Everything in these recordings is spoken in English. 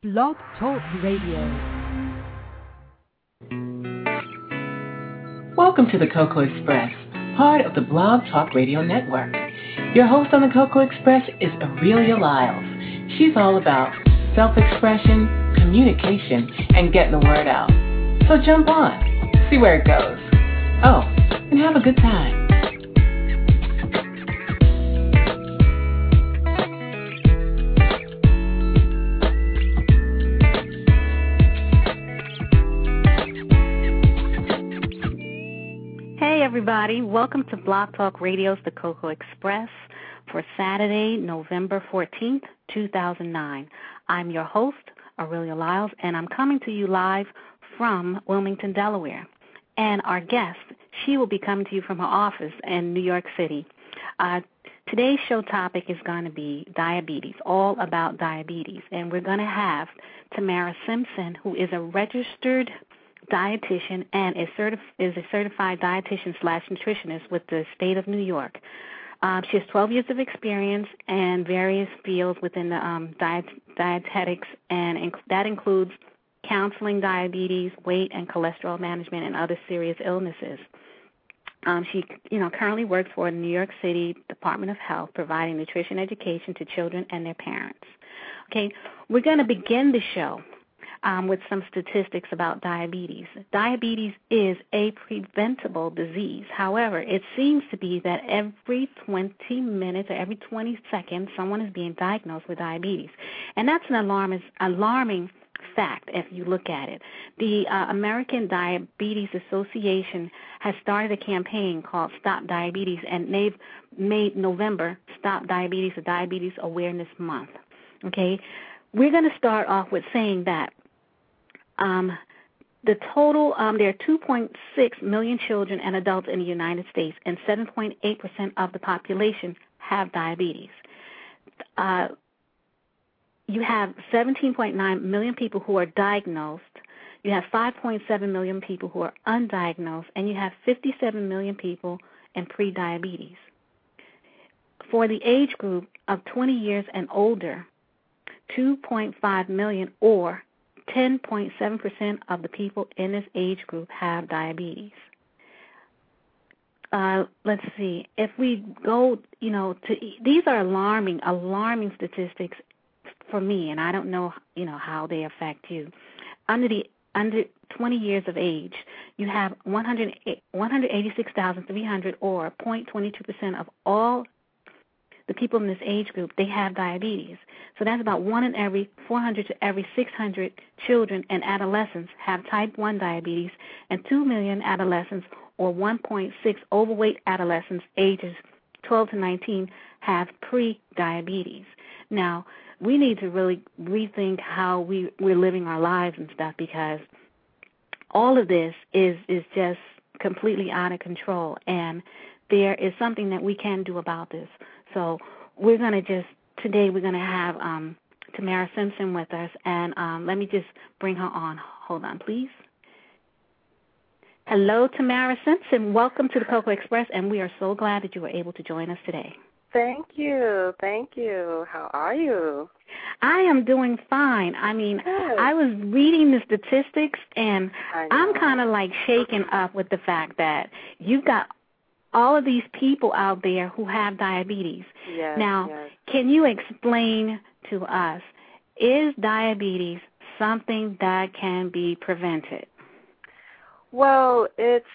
Blog Talk Radio. Welcome to the Cocoa Express, part of the Blog Talk Radio Network. Your host on the Cocoa Express is Aurelia Lyles. She's all about self-expression, communication, and getting the word out. So jump on, see where it goes. Oh, and have a good time. Hey everybody, welcome to Blog Talk Radio's The Cocoa Express for Saturday, November 14th, 2009. I'm your host, Aurelia Lyles, and I'm coming to you live from Wilmington, Delaware. And our guest, she will be coming to you from her office in New York City. Today's show topic is going to be diabetes, all about diabetes. And we're going to have Tamara Simpson, who is a registered dietitian and is a certified dietitian/nutritionist with the state of New York. She has 12 years of experience in various fields within the dietetics, and that includes counseling diabetes, weight and cholesterol management, and other serious illnesses. She, currently works for the New York City Department of Health, providing nutrition education to children and their parents. Okay, we're going to begin the show with some statistics about diabetes. Diabetes is a preventable disease. However, it seems to be that every 20 minutes or every 20 seconds, someone is being diagnosed with diabetes. And that's an alarming fact if you look at it. The American Diabetes Association has started a campaign called Stop Diabetes, and they've made November Stop Diabetes a Diabetes Awareness Month. Okay? We're going to start off with saying that the total, there are 2.6 million children and adults in the United States, and 7.8% of the population have diabetes. You have 17.9 million people who are diagnosed. You have 5.7 million people who are undiagnosed, and you have 57 million people in pre-diabetes. For the age group of 20 years and older, 2.5 million, or 10.7% of the people in this age group have diabetes. Let's see. If we go, these are alarming statistics for me, and I don't know, how they affect you. Under 20 years of age, you have 186,300, or 0.22% of all the people in this age group, they have diabetes. So that's about 1 in every 400 to every 600 children and adolescents have type 1 diabetes, and 2 million adolescents, or 1.6 overweight adolescents ages 12 to 19, have pre-diabetes. Now, we need to really rethink how we're living our lives and stuff, because all of this is just completely out of control, and there is something that we can do about this. So we're going to today we're going to have Tamara Simpson with us, and let me just bring her on. Hold on, please. Hello, Tamara Simpson. Welcome to the Cocoa Express, and we are so glad that you were able to join us today. Thank you. How are you? I am doing fine. I mean, Good. I was reading the statistics, and I'm kind of like shaken up with the fact that you've got all of these people out there who have diabetes. Yes, now, yes. Can you explain to us, is diabetes something that can be prevented? Well, it's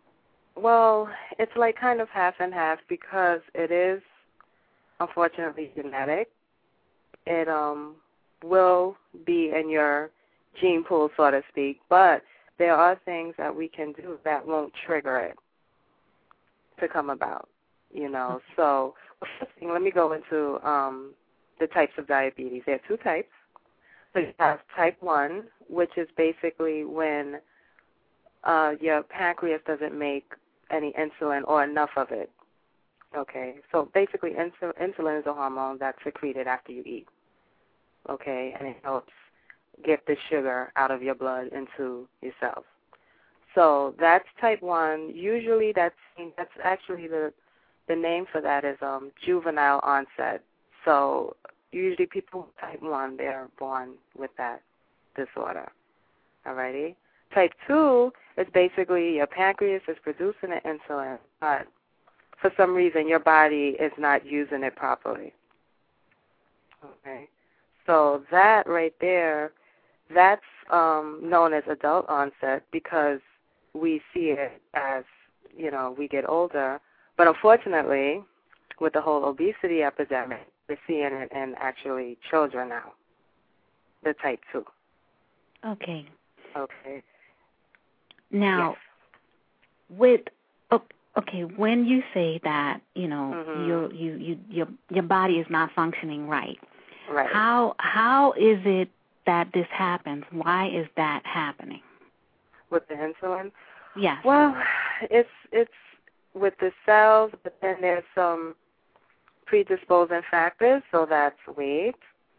like kind of half and half, because it is unfortunately genetic. It will be in your gene pool, so to speak, but there are things that we can do that won't trigger it to come about, So first thing, let me go into the types of diabetes. There are 2 types. So you have type 1, which is basically when your pancreas doesn't make any insulin or enough of it. Okay, so basically insulin is a hormone that's secreted after you eat. Okay, and it helps get the sugar out of your blood into your cells. So that's type 1. Usually that's actually the name for that is juvenile onset. So usually people with type 1, they're born with that disorder. Alrighty? Type 2 is basically your pancreas is producing the insulin, but for some reason your body is not using it properly. Okay? So that right there, that's known as adult onset because we see it as, we get older. But unfortunately, with the whole obesity epidemic, we're seeing it in actually children now, the type 2. Okay. Okay. Now, yes. when you say that, your body is not functioning right. Right. How is it that this happens? Why is that happening? With the insulin? Yes. Well, it's with the cells, but then there's some predisposing factors, so that's weight.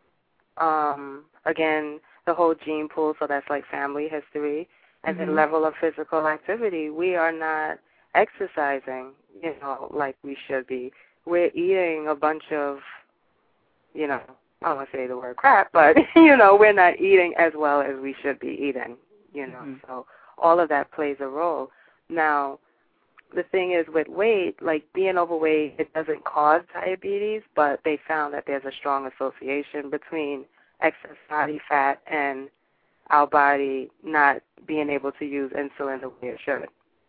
Again, the whole gene pool, so that's like family history, and the level of physical activity. We are not exercising, like we should be. We're eating a bunch of, I don't want to say the word crap, but, we're not eating as well as we should be eating, So all of that plays a role. Now, the thing is with weight, like being overweight, it doesn't cause diabetes, but they found that there's a strong association between excess body fat and our body not being able to use insulin the way it should.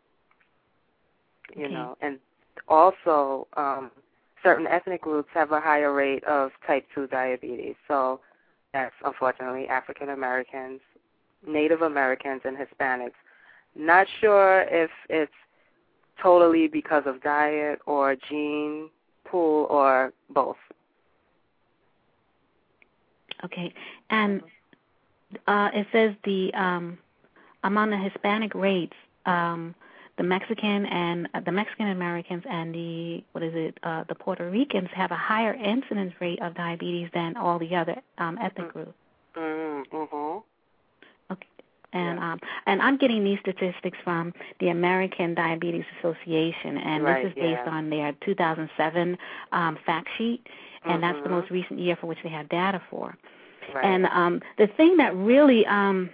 And also certain ethnic groups have a higher rate of type 2 diabetes. So that's unfortunately African Americans, Native Americans, and Hispanics. Not sure if it's totally because of diet or gene pool or both. Okay. And it says among the Hispanic rates, the Mexican Americans and the Puerto Ricans have a higher incidence rate of diabetes than all the other ethnic groups. Mm-hmm. Okay. And I'm getting these statistics from the American Diabetes Association, and this is based on their 2007 fact sheet, and that's the most recent year for which they have data for. Right. And the thing that really, I'm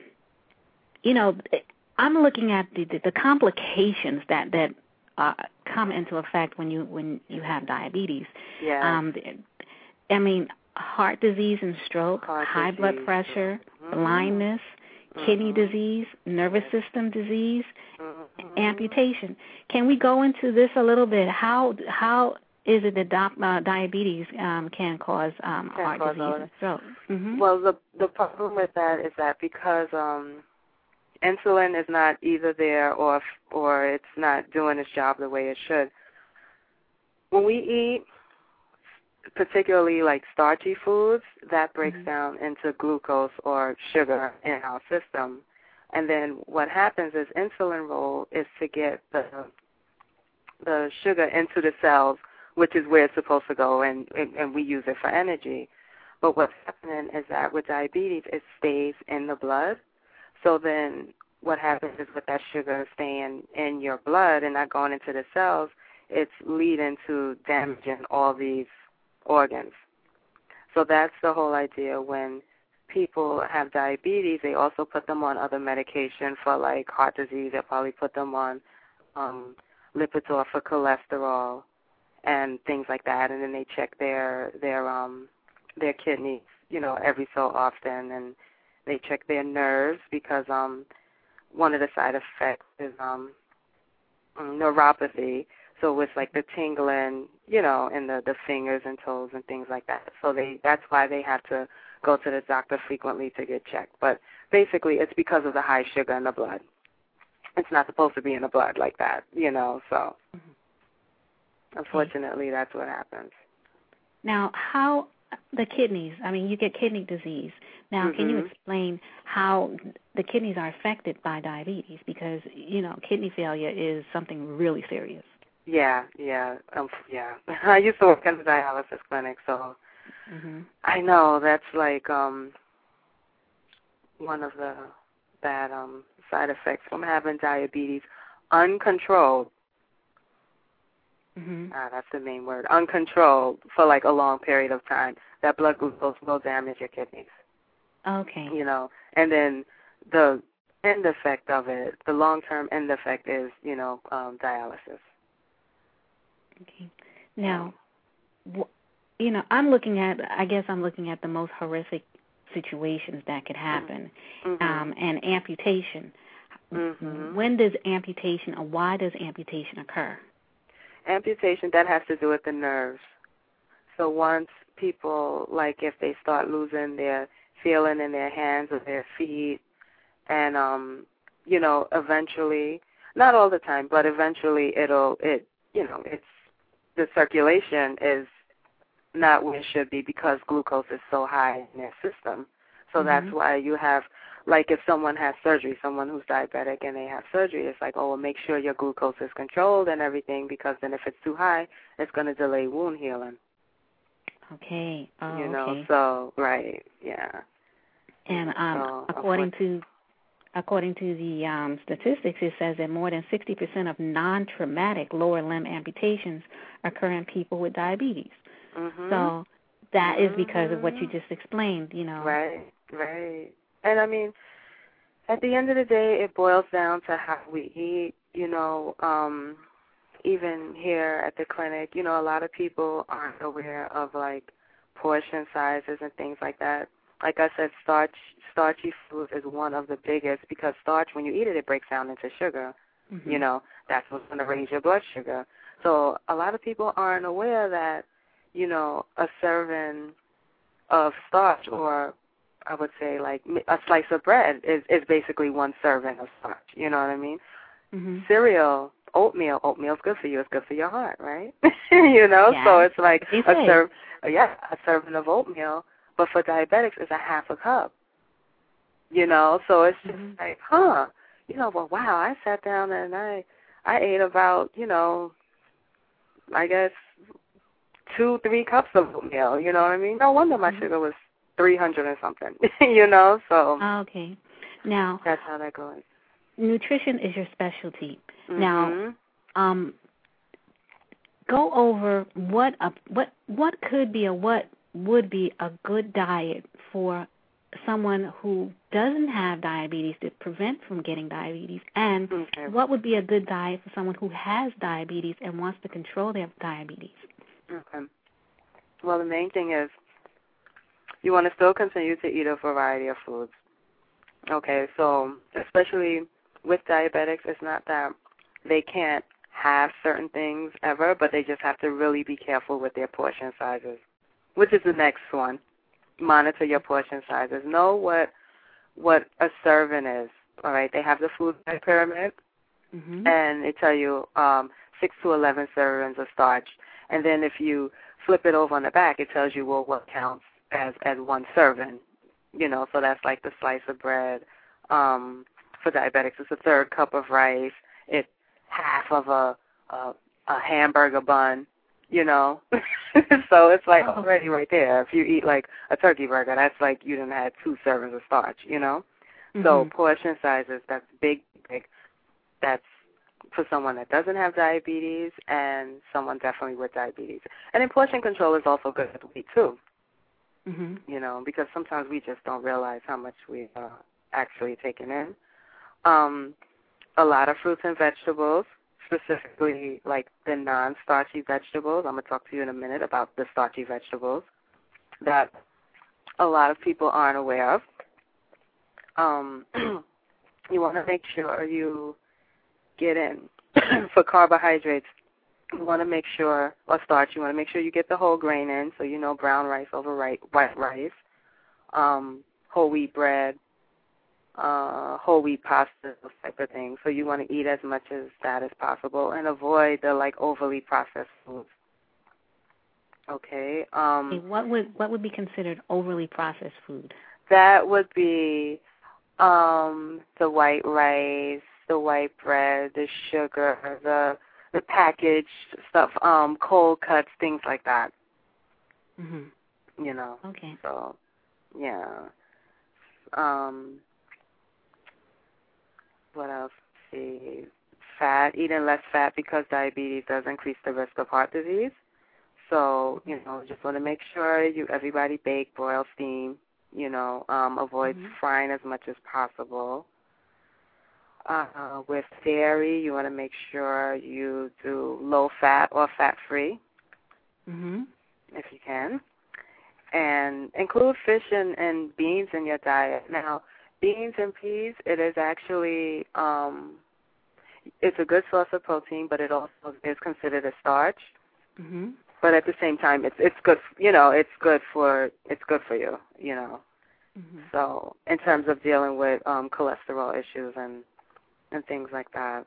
looking at the complications that come into effect when you have diabetes. Yeah. Heart disease and stroke, high blood pressure, blindness, kidney disease, nervous system disease, amputation. Can we go into this a little bit? How is it that diabetes can cause heart disease and stroke? Well, the problem with that is that because insulin is not either there or it's not doing its job the way it should. When we eat, particularly like starchy foods, that breaks down into glucose or sugar in our system. And then what happens is insulin role is to get the sugar into the cells, which is where it's supposed to go, and we use it for energy. But what's happening is that with diabetes, it stays in the blood. So then what happens is with that sugar staying in your blood and not going into the cells, it's leading to damaging all these organs. So that's the whole idea. When people have diabetes, they also put them on other medication for like heart disease. They probably put them on Lipitor for cholesterol and things like that. And then they check their kidneys, every so often, and they check their nerves because one of the side effects is neuropathy. So it's like the tingling, in the fingers and toes and things like that. So that's why they have to go to the doctor frequently to get checked. But basically it's because of the high sugar in the blood. It's not supposed to be in the blood like that, so unfortunately that's what happens. Now, how the kidneys, you get kidney disease. Now, can you explain how the kidneys are affected by diabetes? Because, kidney failure is something really serious. Yeah. I used to work in the dialysis clinic, so I know that's like one of the bad side effects from having diabetes uncontrolled. That's the main word. Uncontrolled for like a long period of time, that blood glucose will damage your kidneys. Okay. You know, and then the end effect of it, the long-term end effect is, dialysis. Okay. Now, I'm looking at the most horrific situations that could happen, and amputation. When does amputation, or why does amputation occur? Amputation, that has to do with the nerves. So once people, like if they start losing their feeling in their hands or their feet, and, eventually, not all the time, but eventually it's, the circulation is not where it should be because glucose is so high in their system. So that's why you have, like if someone has surgery, someone who's diabetic and they have surgery, it's like, oh, well, make sure your glucose is controlled and everything, because then if it's too high, it's going to delay wound healing. Okay. Oh, okay. So, right, yeah. And according to the statistics, it says that more than 60% of non-traumatic lower limb amputations occur in people with diabetes. So that is because of what you just explained, Right. And I mean, at the end of the day, it boils down to how we eat. Even here at the clinic, a lot of people aren't aware of like portion sizes and things like that. Like I said, starchy food is one of the biggest, because starch, when you eat it, it breaks down into sugar. That's what's going to raise your blood sugar. So a lot of people aren't aware that, a serving of starch, or I would say like a slice of bread is basically one serving of starch. You know what I mean? Cereal, oatmeal's good for you. It's good for your heart, right? Yeah. So it's like a serving of oatmeal, but for diabetics, it's a half a cup. So it's just like, well, wow, I sat down and I ate about, I guess 2-3 cups of oatmeal, you know what I mean? No wonder my sugar was 300 or something, so. Okay. Now, that's how that goes. Nutrition is your specialty. Now, go over what could be, or what would be a good diet for someone who doesn't have diabetes to prevent from getting diabetes, and what would be a good diet for someone who has diabetes and wants to control their diabetes. Okay. Well, the main thing is you want to still continue to eat a variety of foods. Okay, so especially with diabetics, it's not that they can't have certain things ever, but they just have to really be careful with their portion sizes, which is the next one. Monitor your portion sizes. Know what a serving is. All right, they have the food pyramid, and they tell you 6 to 11 servings of starch. And then if you flip it over on the back, it tells you, well, what counts as one serving. So that's like the slice of bread. For diabetics, it's a third cup of rice. It's half of a hamburger bun. So it's like already right there. If you eat like a turkey burger, that's like you done had 2 servings of starch, So portion sizes, that's big. That's for someone that doesn't have diabetes and someone definitely with diabetes. And then portion control is also good with weight too, because sometimes we just don't realize how much we are actually taking in. A lot of fruits and vegetables, specifically like the non-starchy vegetables. I'm going to talk to you in a minute about the starchy vegetables that a lot of people aren't aware of. You want to make sure you get in. For carbohydrates, you want to make sure, or starch, you want to make sure you get the whole grain in, so brown rice over white rice, whole wheat bread, whole wheat pasta, those type of things. So you want to eat as much as that as possible and avoid the overly processed foods. Okay. What would be considered overly processed food? That would be the white rice, the white bread, the sugar, the packaged stuff, cold cuts, things like that. Okay. So, yeah. What else? See, fat, eating less fat, because diabetes does increase the risk of heart disease. So, just want to make sure everybody bake, broil, steam, avoid frying as much as possible. With dairy, you want to make sure you do low fat or fat-free, if you can. And include fish and beans in your diet. Now, beans and peas, it is actually, it's a good source of protein, but it also is considered a starch. But at the same time, it's good. It's good for you. So in terms of dealing with cholesterol issues and things like that.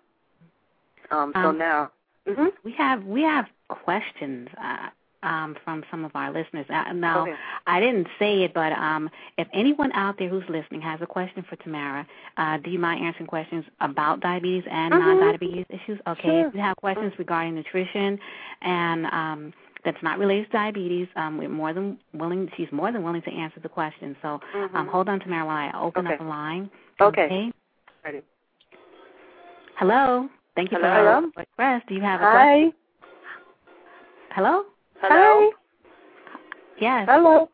So now we have questions from some of our listeners. Now, I didn't say it, but if anyone out there who's listening has a question for Tamara, do you mind answering questions about diabetes and non-diabetes issues? Okay. Sure. If you have questions regarding nutrition and that's not related to diabetes, she's more than willing to answer the question. So hold on, Tamara, while I open up the line. Okay. Ready. Hello. Thank you Hello. for Express. Do you have a question? Hello? Hello? Yes. Hello.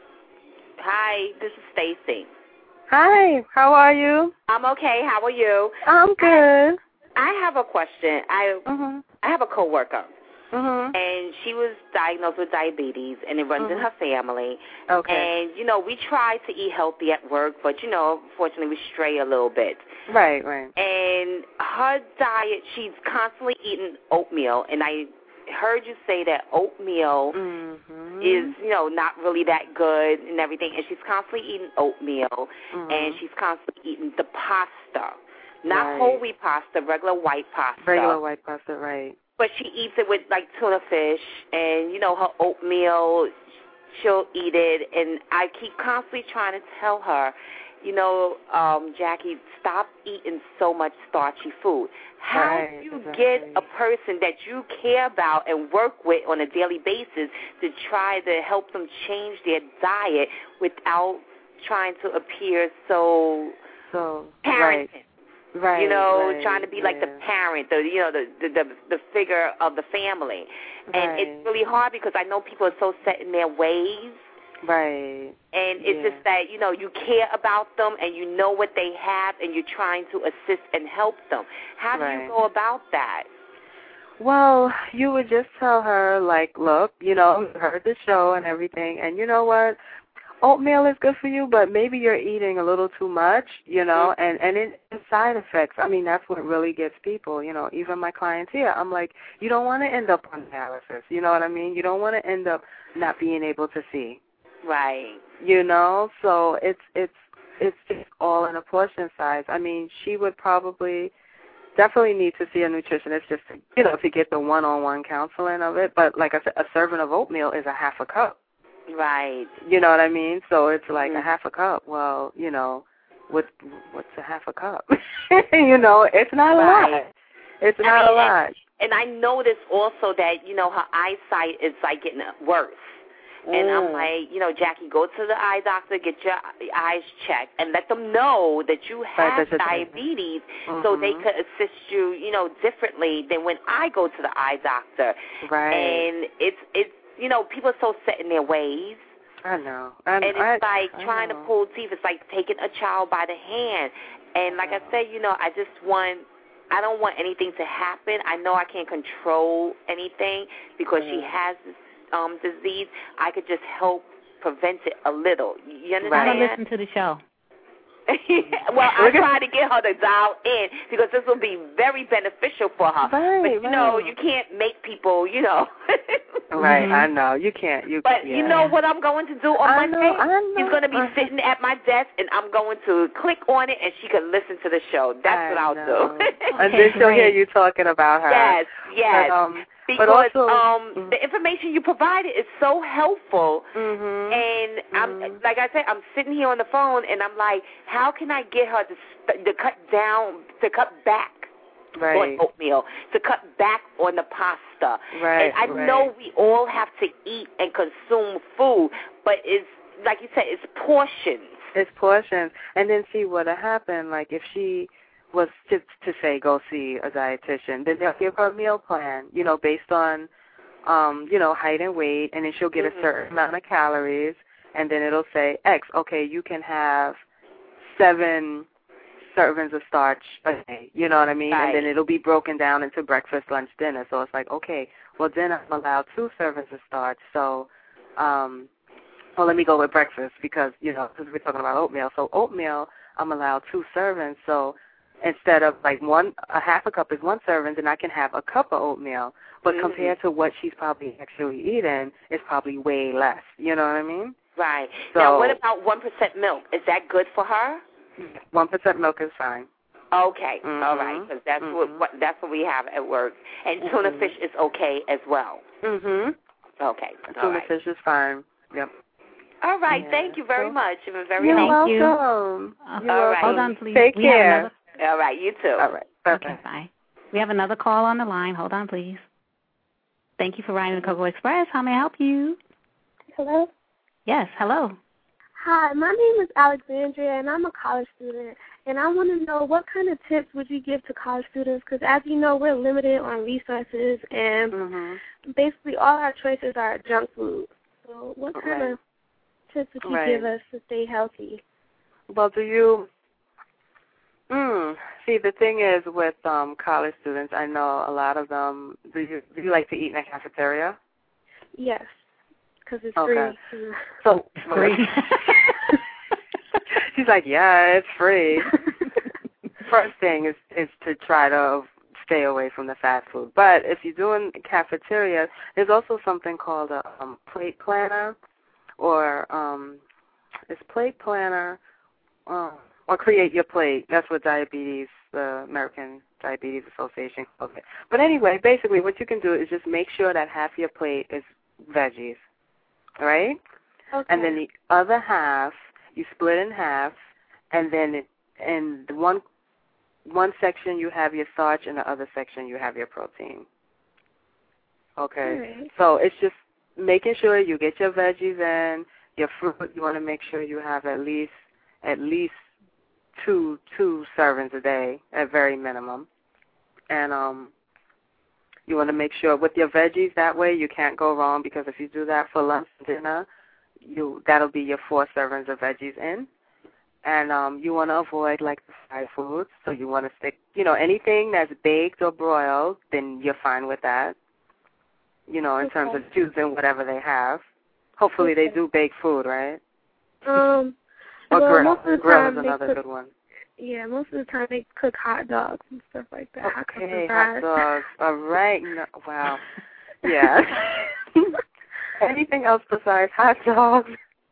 Hi, this is Stacy. Hi, how are you? I'm okay. How are you? I'm good. I have a question. I have a coworker, and she was diagnosed with diabetes, and it runs in her family. Okay. And, we try to eat healthy at work, but, unfortunately we stray a little bit. Right. And her diet, she's constantly eating oatmeal, and I heard you say that oatmeal is, not really that good and everything, and she's constantly eating oatmeal, and she's constantly eating the pasta, not whole wheat pasta, regular white pasta. Regular white pasta, right. But she eats it with, like, tuna fish, and, her oatmeal, she'll eat it, and I keep constantly trying to tell her, Jackie, stop eating so much starchy food. How do you get a person that you care about and work with on a daily basis to try to help them change their diet without trying to appear so parenting? Right. Trying to be like the parent, the figure of the family. And it's really hard because I know people are so set in their ways. Right. And it's just that, you care about them and you know what they have and you're trying to assist and help them. How do you go about that? Well, you would just tell her, like, look, you heard the show and everything, and you know what? Oatmeal is good for you, but maybe you're eating a little too much, and it's side effects. I mean, that's what really gets people, even my clients here. I'm like, you don't want to end up on dialysis, you know what I mean? You don't want to end up not being able to see. Right. So it's just all in a portion size. I mean, she would definitely need to see a nutritionist just to, to get the one-on-one counseling of it. But like I said, a serving of oatmeal is a half a cup. Right. You know what I mean? So it's like a half a cup. Well, what's a half a cup? It's not a lot. It's not a lot. And I noticed also that, her eyesight is like getting worse. And I'm like, Jackie, go to the eye doctor, get your eyes checked, and let them know that you have diabetes so they could assist you, differently than when I go to the eye doctor. Right. And it's people are so set in their ways. I know. And it's like trying to pull teeth. It's like taking a child by the hand. And like I said, I don't want anything to happen. I know I can't control anything because she has this disease. I could just help prevent it a little. You understand? I don't listen to the show. Well, I try to get her to dial in because this will be very beneficial for her. Right, but you can't make people, Right, I know. You can't. But you know what I'm going to do on Monday? I know. She's going to be sitting at my desk, and I'm going to click on it, and she can listen to the show. That's what I'll do. And then she'll hear you talking about her. Yes. But because the information you provided is so helpful, and like I said, I'm sitting here on the phone, and I'm like, how can I get her to cut back on oatmeal, to cut back on the pasta? Right. And I know we all have to eat and consume food, but it's like you said, it's portions. It's portions, and then see what'll happen. Like if she was to say go see a dietitian. Then they'll give her a meal plan, based on, height and weight, and then she'll get a certain amount of calories, and then it'll say X. Okay, you can have 7 servings of starch a day. You know what I mean? Right. And then it'll be broken down into breakfast, lunch, dinner. So it's like, okay, well then I'm allowed 2 servings of starch. So, well, let me go with breakfast because we're talking about oatmeal. So oatmeal, I'm allowed 2 servings. So instead of like a half a cup is 1 serving, then I can have a cup of oatmeal. But compared to what she's probably actually eating, it's probably way less. You know what I mean? Right. So, now, what about 1% milk? Is that good for her? 1% milk is fine. Okay. All right, because that's what we have at work. And tuna fish is okay as well. Okay. Tuna fish is fine. Yep. All right. Yeah. Thank you very much. You've been very helpful. You're welcome. All right. Hold on, please. Take care. All right. You too. All right. Bye. Okay, bye. We have another call on the line. Hold on, please. Thank you for riding the Cocoa Express. How may I help you? Hello? Yes, hello. Hi, my name is Alexandria, and I'm a college student. And I want to know what kind of tips would you give to college students? Because as you know, we're limited on resources, and basically all our choices are junk food. So what kind of tips would you give us to stay healthy? Well, do you see, the thing is with college students, I know a lot of them, do you like to eat in a cafeteria? Yes, because it's free. So free. She's like, yeah, it's free. First thing is to try to stay away from the fast food. But if you're doing cafeteria, there's also something called a plate planner, or it's plate planner, or Create Your Plate. That's what the American Diabetes Association calls it. But anyway, basically what you can do is just make sure that half your plate is veggies, right? Okay. And then the other half you split in half, and then in one section you have your starch, and the other section you have your protein. Okay. Right. So it's just making sure you get your veggies in, your fruit. You want to make sure you have at least two servings a day at very minimum, and you want to make sure with your veggies, that way you can't go wrong, because if you do that for lunch and dinner, that'll be your 4 servings of veggies in. And you want to avoid like the fried foods. So you want to stick, anything that's baked or broiled, then you're fine with that. In terms of choosing whatever they have. Hopefully they do bake food, right? Or grill. Most of the Grill time is another good one. Yeah, most of the time they cook hot dogs and stuff like that. Okay, hot dogs. All right. No, wow. Yeah. Anything else besides hot dogs?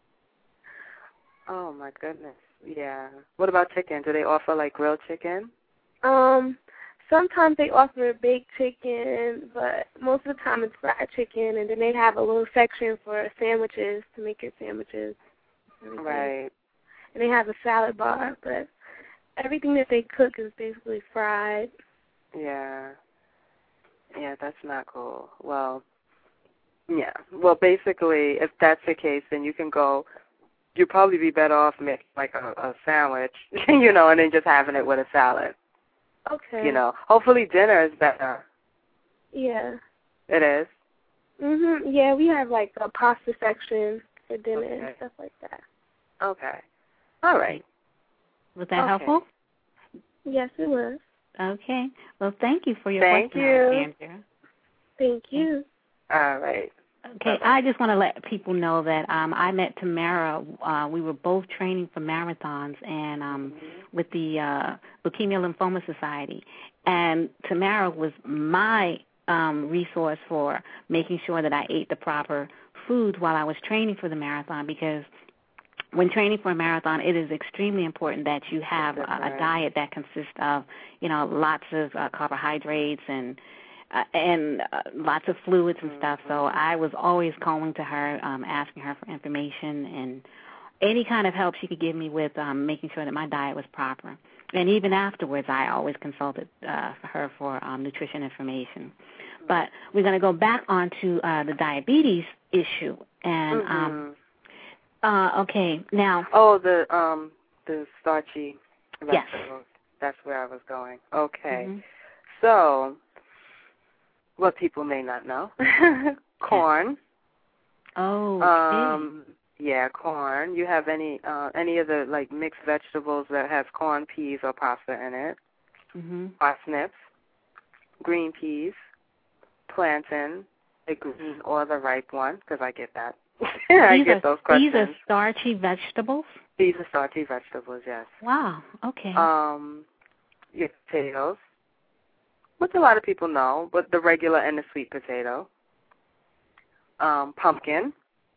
Oh, my goodness. Yeah. What about chicken? Do they offer, like, grilled chicken? Sometimes they offer baked chicken, but most of the time it's fried chicken, and then they have a little section for sandwiches to make your sandwiches. Right. And they have a salad bar, but everything that they cook is basically fried. Yeah. Yeah, that's not cool. Well, yeah. Well, basically, if that's the case, then you can go. You'd probably be better off making like a sandwich, and then just having it with a salad. Okay. Hopefully dinner is better. Yeah. It is? Yeah, we have like a pasta section for dinner and stuff like that. Okay. All right. Was that helpful? Yes, it was. Okay. Well, thank you for your question, Alexandria. Thank you. All right. Okay, Bye-bye. I just want to let people know that I met Tamara. We were both training for marathons and with the Leukemia Lymphoma Society. And Tamara was my resource for making sure that I ate the proper foods while I was training for the marathon, because when training for a marathon, it is extremely important that you have a diet that consists of, lots of carbohydrates and lots of fluids and stuff. So I was always calling to her, asking her for information and any kind of help she could give me with making sure that my diet was proper. And even afterwards, I always consulted her for nutrition information. But we're going to go back onto the diabetes issue. And okay, now. Oh, the starchy vegetables. Yes. that's where I was going. Okay. So, what people may not know, corn. Oh, okay. Yeah, corn. You have any of the like mixed vegetables that has corn, peas, or pasta in it? Parsnips, green peas, plantain, the green or the ripe one, because I get that. I get those questions. These are starchy vegetables? These are starchy vegetables, yes. Wow, okay. Your potatoes, which a lot of people know, but the regular and the sweet potato. Pumpkin.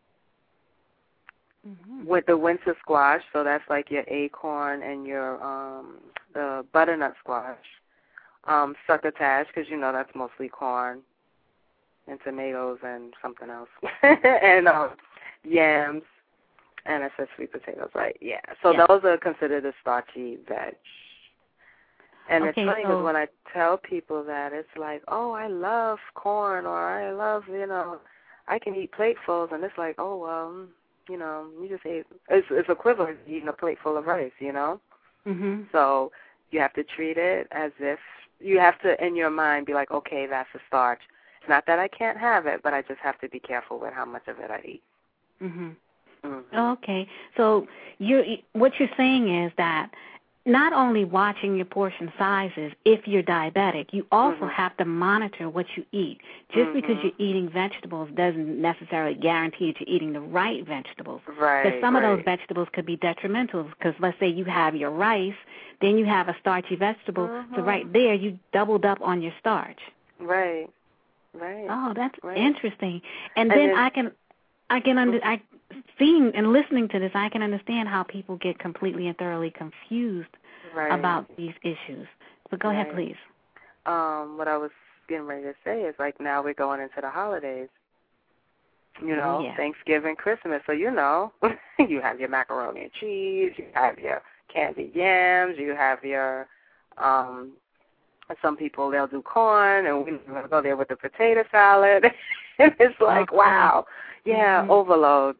With the winter squash, so that's like your acorn and your the butternut squash. Succotash, because you know that's mostly corn and tomatoes and something else. And yams, and I said sweet potatoes, right? Yeah. So those are considered a starchy veg. And it's funny because when I tell people that, it's like, oh, I love corn, or I love, I can eat platefuls, and it's like, oh, well, you just ate, it's equivalent to eating a plate full of rice, So you have to treat it as if, you have to, in your mind, be like, okay, that's a starch. It's not that I can't have it, but I just have to be careful with how much of it I eat. Okay. So what you're saying is that not only watching your portion sizes if you're diabetic, you also have to monitor what you eat. Just because you're eating vegetables doesn't necessarily guarantee that you're eating the right vegetables. Right. Because some of those vegetables could be detrimental. Because let's say you have your rice, then you have a starchy vegetable. So right there, you doubled up on your starch. Right. Oh, that's interesting. And then seeing and listening to this, I can understand how people get completely and thoroughly confused about these issues. But go ahead, please. What I was getting ready to say is, like, now we're going into the holidays. Thanksgiving, Christmas. So, you have your macaroni and cheese, you have your candied yams, you have your, some people, they'll do corn, and we're going to go there with the potato salad. And it's like, wow. Yeah, overload,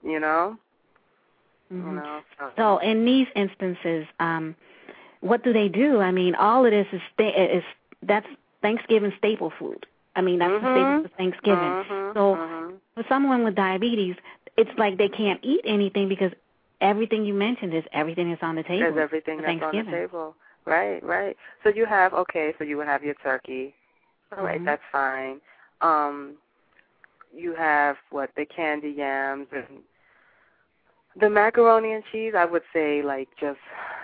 So in these instances, what do they do? I mean, all of this is that's Thanksgiving staple food. I mean, that's the staple for Thanksgiving. So for someone with diabetes, it's like they can't eat anything because everything you mentioned is everything that's on the table. There's everything that's on the table. Right. So you have, so you would have your turkey. All right, that's fine. You have, the candy yams and the macaroni and cheese, I would say, like, just,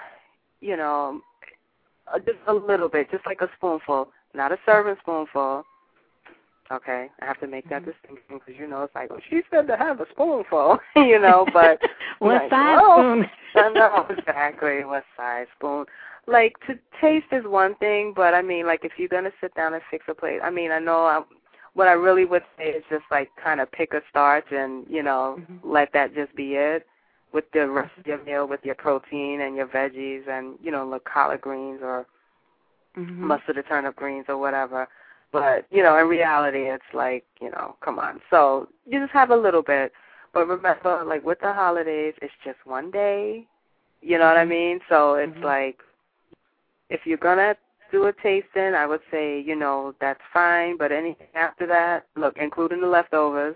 just a little bit, just like a spoonful, not a serving spoonful. Okay, I have to make that distinction because, it's like, she said to have a spoonful, but. What size spoon? I know, exactly, what size spoon. Like, to taste is one thing, but, I mean, like, if you're going to sit down and fix a plate, I mean, I know what I really would say is just, like, kind of pick a starch and, let that just be it with the rest of your meal with your protein and your veggies and, like collard greens or mustard or turnip greens or whatever. But, in reality, it's like, come on. So you just have a little bit. But remember, like, with the holidays, it's just one day. You know what I mean? So it's like, if you're going to do a tasting, I would say, that's fine. But anything after that, look, including the leftovers,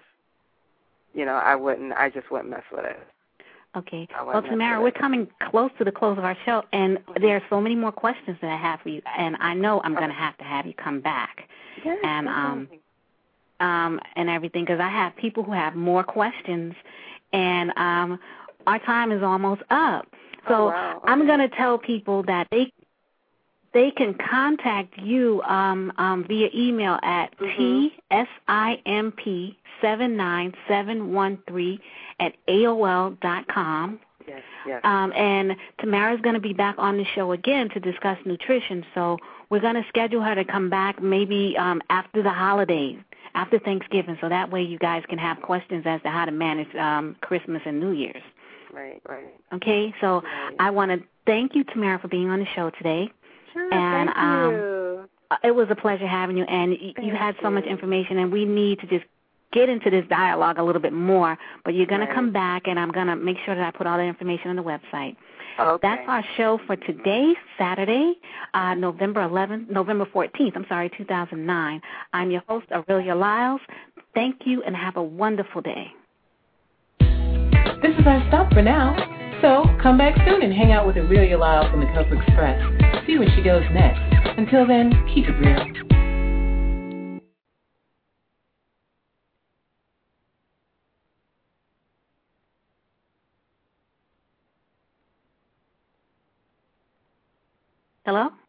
I just wouldn't mess with it. Okay. Well, Tamara, we're coming close to the close of our show, and there are so many more questions that I have for you, and I know I'm going to have you come back and everything, because I have people who have more questions, and our time is almost up. So I'm going to tell people that they can contact you via email at tsimp79713 @AOL.com. And Tamara's going to be back on the show again to discuss nutrition. So we're going to schedule her to come back maybe after the holidays, after Thanksgiving, so that way you guys can have questions as to how to manage Christmas and New Year's. Right. Okay, so I want to thank you, Tamara, for being on the show today. Sure, and thank you. It was a pleasure having you, and you had so much information, and we need to just get into this dialogue a little bit more, but you're going to come back, and I'm going to make sure that I put all the information on the website. Okay. That's our show for today, Saturday, November 14th, 2009. I'm your host, Aurelia Lyles. Thank you and have a wonderful day. This is our stop for now. So come back soon and hang out with Aurelia Lyles on the Cocoa Express. See where she goes next. Until then, keep it real. Hello?